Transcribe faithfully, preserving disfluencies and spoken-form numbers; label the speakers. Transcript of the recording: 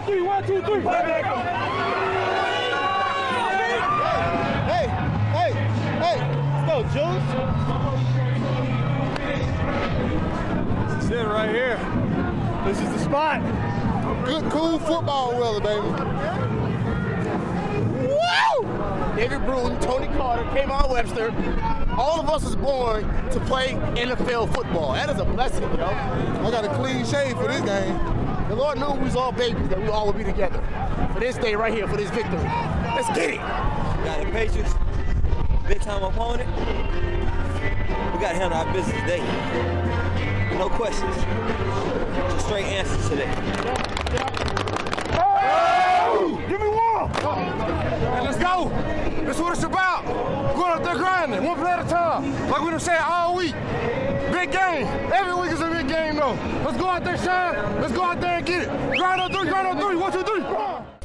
Speaker 1: three, one, two, three.
Speaker 2: Hey, hey, hey, let's go, Jules.
Speaker 1: This is it right here. This is the spot.
Speaker 2: Good, cool football weather, baby.
Speaker 3: Woo! David Bruin, Tony Carter, K'Von Webster. All of us was born to play N F L football. That is a blessing, yo.
Speaker 2: I got a clean shave for this game.
Speaker 3: The Lord knew we was all babies, that we all would be together. For this day right here, for this victory. Let's get it.
Speaker 4: Got the Patriots, big time opponent. We got to handle our business today. No questions. Just straight answers today.
Speaker 1: Oh! Give me one!
Speaker 5: And let's go. That's what it's about. Going out there grinding, one play at a time. Like we done said all week. Big game. Every week is a big game, though. Let's go out there, shine. Let's go out there and get it. Grind on three, grind on three. One, two, three.